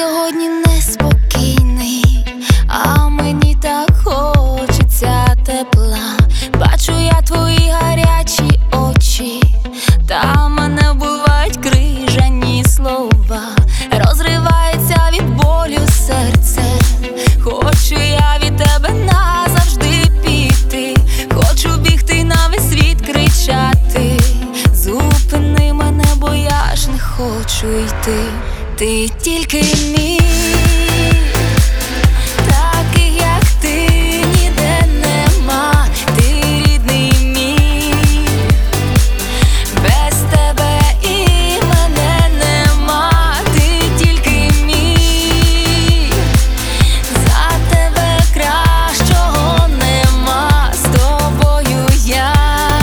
сьогодні неспокійний, а мені так хочеться тепла. Бачу я твої гарячі очі, та мене вбивають крижані слова. Розривається від болю серце, хочу я від тебе назавжди піти. Хочу бігти на весь світ, кричати: зупини мене, бо я ж не хочу йти. Ти тільки мій, таких як ти ніде нема. Ти рідний мій, без тебе і мене нема. Ти тільки мій, за тебе кращого нема. З тобою я,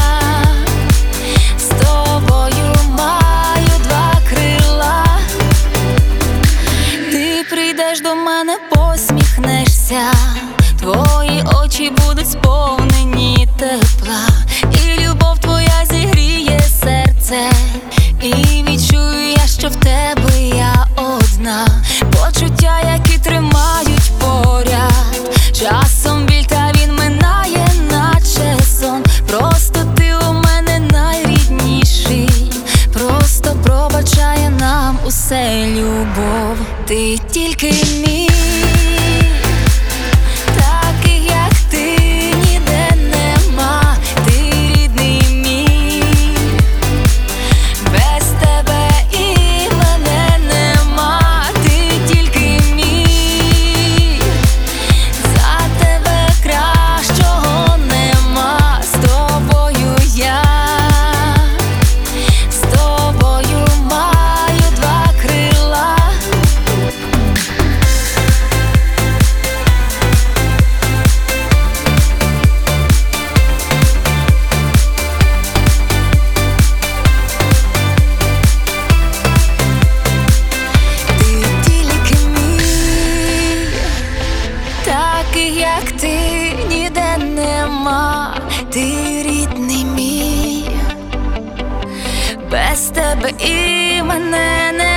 з тобою маю два крила. Ти прийдеш до мене, посміхнешся, твої очі будуть сповнені тепла, і любов твоя зігріє серце, і відчую я, що в тебе я одна. Почуття, які тримають поряд, часом біль, та він минає, наче сон. Просто ти у мене найрідніший, просто пробачає нам усе любов. Ти тільки мій, таких як ти ніде нема. Ти рідний мій, без тебе і мене нема. Ти тільки мій, за тебе кращого нема. З тобою я, з тобою маю два крила. Ти тільки мій, таких як ти ніде нема. Ти рідний мій, без тебе і мене нема.